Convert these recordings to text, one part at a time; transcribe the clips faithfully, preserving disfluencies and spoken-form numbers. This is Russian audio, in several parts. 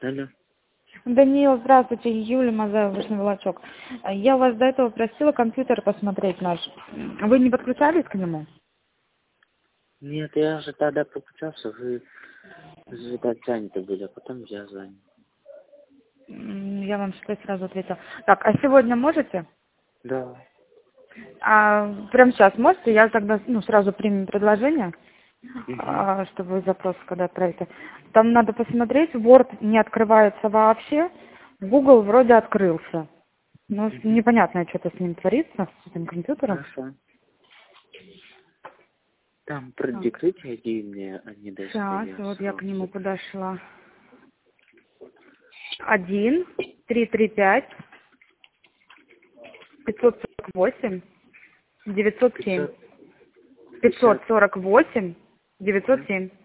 Алло. Даниил, здравствуйте, Юлия Мазаева, Вышний Волочок. Я вас до этого просила компьютер посмотреть наш. Вы не подключались к нему? Нет, я же тогда подключался, вы же так заняты были, а потом я занят. М, Я вам что сразу ответила. Так, а сегодня можете? Да. А прямо сейчас можете? Я тогда ну, сразу примем предложение, Угу. а, чтобы вы запрос когда отправите. Там надо посмотреть, Word не открывается вообще, Google вроде открылся. Ну, Угу. непонятно, что-то с ним творится, с этим компьютером. Хорошо. Там про Так. декрете иди мне, а не дай, что Сейчас, я вот я к срок. нему подошла. Один, три, три, пять, пятьсот сорок восемь, девятьсот семь. пятьсот Пятьсот пятьдесят. сорок восемь, девятьсот Угу. семь.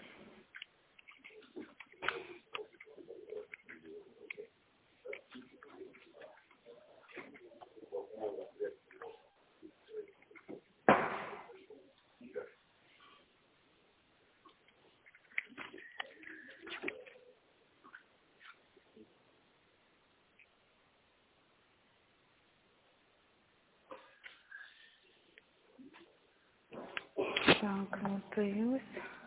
Так, вот появилось.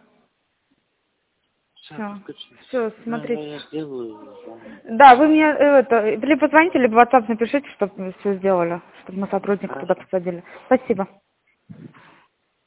Сейчас Все, подключусь. все, Ну, смотрите. я сделаю. Да. Да, вы мне э, это, либо позвоните, либо в WhatsApp напишите, чтобы все сделали, чтобы мы сотрудника туда Хорошо. посадили. Спасибо.